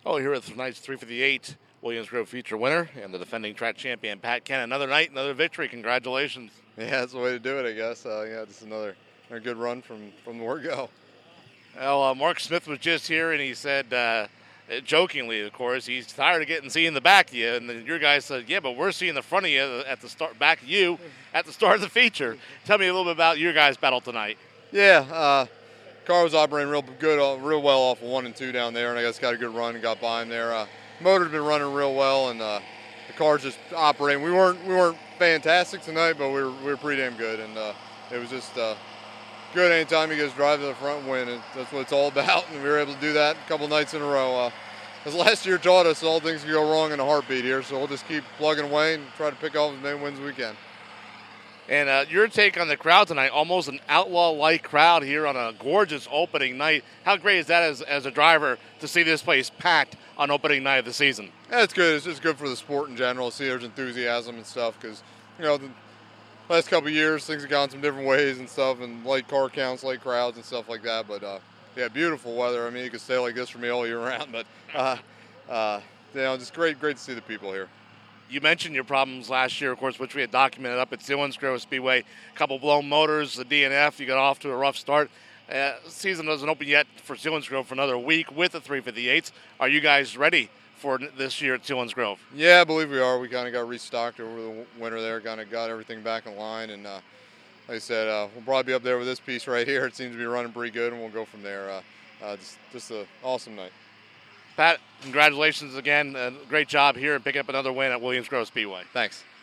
Oh, here at tonight's 358 Williams Grove feature winner and the defending track champion, Pat Kent. Another night, another victory. Congratulations. Yeah, that's the way to do it, I guess. Just another good run from the word go. Well, Mark Smith was just here, and he said, jokingly, of course, he's tired of seeing the back of you. And then your guy said, yeah, but we're seeing the front of you at the start, back of you at the start of the feature. Tell me a little bit about your guys' battle tonight. Yeah, car was operating real good, real well off of 1 and 2 down there, and I guess got a good run and got by him there. Motor's been running real well, and the car's just operating. We weren't fantastic tonight, but we were pretty damn good, and it was just good anytime you guys drive to the front and win. And that's what it's all about, and we were able to do that a couple nights in a row. As last year taught us, all things can go wrong in a heartbeat here, so we'll just keep plugging away and try to pick off as many wins as we can. And your take on the crowd tonight, almost an outlaw-like crowd here on a gorgeous opening night. How great is that as a driver to see this place packed on opening night of the season? Yeah, it's good. It's just good for the sport in general to see there's enthusiasm and stuff because, the last couple of years things have gone some different ways and stuff, and light car counts, light crowds and stuff like that. But, yeah, beautiful weather. I mean, you could stay like this for me all year round. But, just great to see the people here. You mentioned your problems last year, of course, which we had documented up at Sewins Grove Speedway. A couple blown motors, the DNF. You got off to a rough start. Season doesn't open yet for Sewins Grove for another week with the 358s. Are you guys ready for this year at Sewins Grove? Yeah, I believe we are. We kind of got restocked over the winter there, kind of got everything back in line. And like I said, we'll probably be up there with this piece right here. It seems to be running pretty good, and we'll go from there. Just an awesome night. Pat, congratulations again. Great job here and picking up another win at Williams Grove Speedway. Thanks.